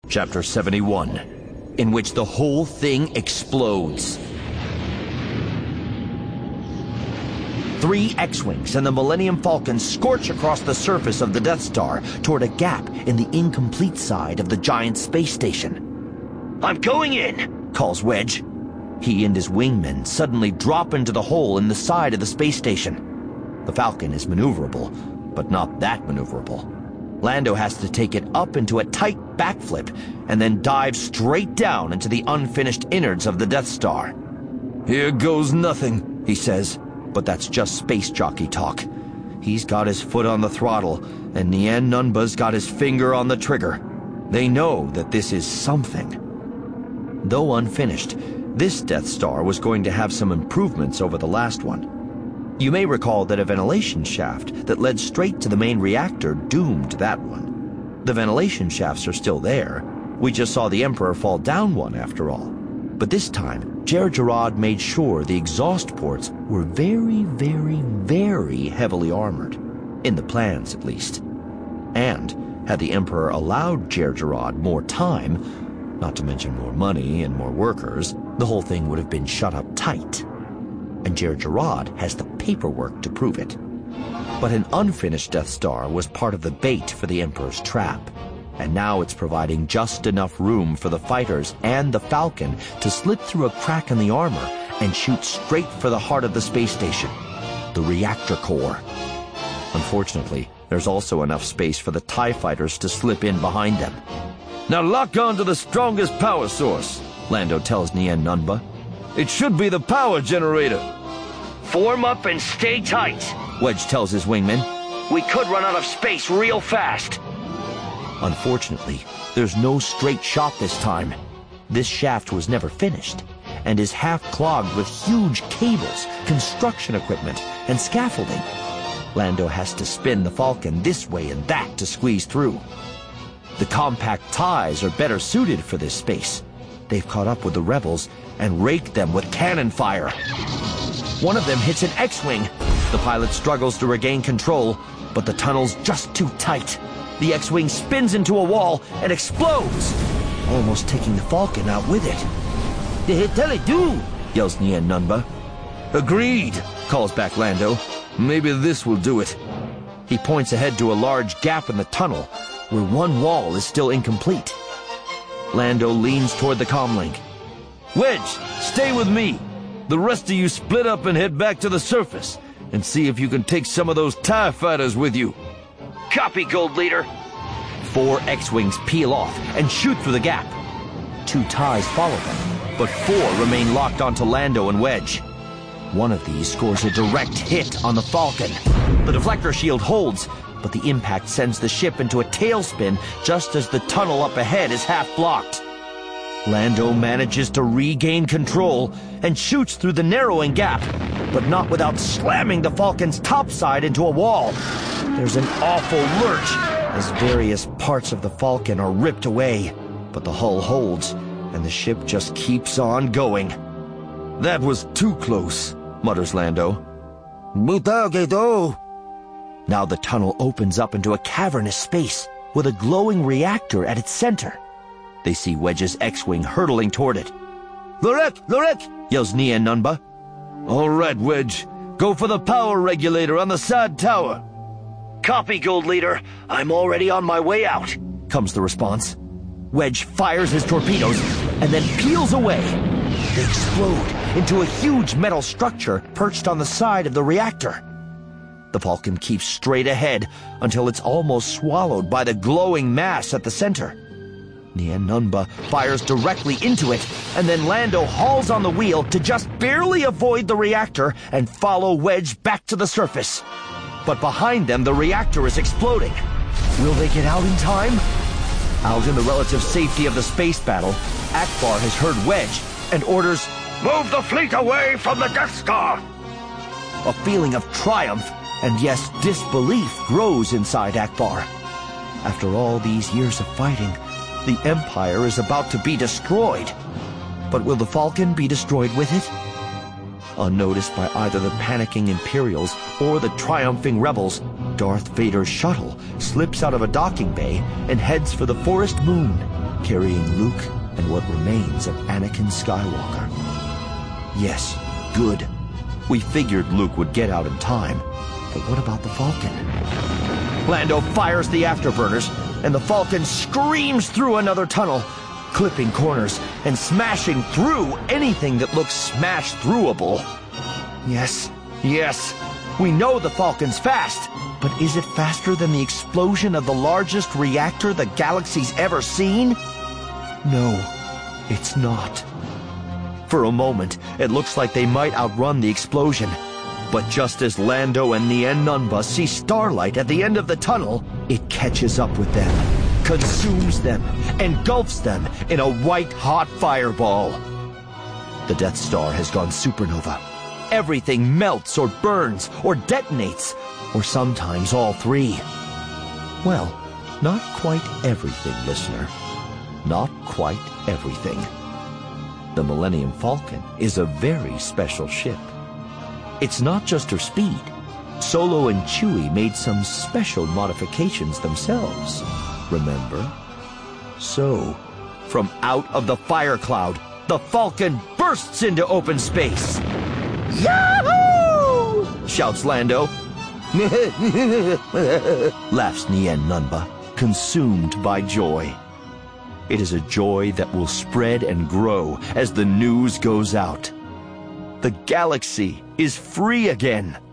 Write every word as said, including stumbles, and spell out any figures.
Chapter seventy-one, in which the whole thing explodes. Three X-Wings and the Millennium Falcon scorch across the surface of the Death Star toward a gap in the incomplete side of the giant space station. "I'm going in," calls Wedge. He and his wingmen suddenly drop into the hole in the side of the space station. The Falcon is maneuverable, but not that maneuverable. Lando has to take it up into a tight backflip and then dive straight down into the unfinished innards of the Death Star. "Here goes nothing," he says, but that's just space jockey talk. He's got his foot on the throttle, and Nien Nunba's got his finger on the trigger. They know that this is something. Though unfinished, this Death Star was going to have some improvements over the last one. You may recall that a ventilation shaft that led straight to the main reactor doomed that one. The ventilation shafts are still there. We just saw the Emperor fall down one after all. But this time, Jerjerrod made sure the exhaust ports were very, very, very heavily armored. In the plans, at least. And, had the Emperor allowed Jerjerrod more time, not to mention more money and more workers, the whole thing would have been shut up tight. And Jerjerrod has the paperwork to prove it. But an unfinished Death Star was part of the bait for the Emperor's trap, and now it's providing just enough room for the fighters and the Falcon to slip through a crack in the armor and shoot straight for the heart of the space station, the reactor core. Unfortunately, there's also enough space for the TIE fighters to slip in behind them. "Now lock on to the strongest power source," Lando tells Nien Nunba. "It should be the power generator." "Form up and stay tight," Wedge tells his wingmen. "We could run out of space real fast." Unfortunately, there's no straight shot this time. This shaft was never finished, and is half clogged with huge cables, construction equipment, and scaffolding. Lando has to spin the Falcon this way and that to squeeze through. The compact TIEs are better suited for this space. They've caught up with the rebels and raked them with cannon fire. One of them hits an X-Wing. The pilot struggles to regain control, but the tunnel's just too tight. The X-Wing spins into a wall and explodes, almost taking the Falcon out with it. "The tell it do," yells Nien Nunba. "Agreed," calls back Lando. "Maybe this will do it." He points ahead to a large gap in the tunnel, where one wall is still incomplete. Lando leans toward the comlink. "Wedge, stay with me. The rest of you split up and head back to the surface, and see if you can take some of those TIE fighters with you." "Copy, Gold Leader." Four X-Wings peel off and shoot through the gap. Two TIEs follow them, but four remain locked onto Lando and Wedge. One of these scores a direct hit on the Falcon. The deflector shield holds, but the impact sends the ship into a tailspin just as the tunnel up ahead is half blocked. Lando manages to regain control and shoots through the narrowing gap, but not without slamming the Falcon's topside into a wall. There's an awful lurch as various parts of the Falcon are ripped away, but the hull holds, and the ship just keeps on going. "That was too close," mutters Lando. Now the tunnel opens up into a cavernous space with a glowing reactor at its center. They see Wedge's X-Wing hurtling toward it. "Lorek! Lorek!" yells Nien Nunba. "All right, Wedge. Go for the power regulator on the side tower." "Copy, Gold Leader. I'm already on my way out," comes the response. Wedge fires his torpedoes and then peels away. They explode into a huge metal structure perched on the side of the reactor. The Falcon keeps straight ahead until it's almost swallowed by the glowing mass at the center. Nien Nunba fires directly into it, and then Lando hauls on the wheel to just barely avoid the reactor and follow Wedge back to the surface. But behind them, the reactor is exploding. Will they get out in time? Out in the relative safety of the space battle, Ackbar has heard Wedge and orders, "Move the fleet away from the Death Star!" A feeling of triumph and, yes, disbelief grows inside Ackbar. After all these years of fighting, the Empire is about to be destroyed. But will the Falcon be destroyed with it? Unnoticed by either the panicking Imperials or the triumphing rebels, Darth Vader's shuttle slips out of a docking bay and heads for the forest moon. carrying Luke and what remains of Anakin Skywalker. Yes, good. We figured Luke would get out in time, but what about the Falcon? Lando fires the afterburners, and the Falcon screams through another tunnel, clipping corners and smashing through anything that looks smash-throughable. Yes, yes, we know the Falcon's fast, but is it faster than the explosion of the largest reactor the galaxy's ever seen? No, it's not. For a moment, it looks like they might outrun the explosion. But just as Lando and Nien Nunba see starlight at the end of the tunnel, it catches up with them, consumes them, engulfs them in a white-hot fireball. The Death Star has gone supernova. Everything melts or burns or detonates, or sometimes all three. Well, not quite everything, listener. Not quite everything. The Millennium Falcon is a very special ship. It's not just her speed. Solo and Chewie made some special modifications themselves, remember? So, from out of the fire cloud, the Falcon bursts into open space. Yahoo! Shouts Lando. Laughs Nien Nunba, consumed by joy. It is a joy that will spread and grow as the news goes out. The galaxy is free again.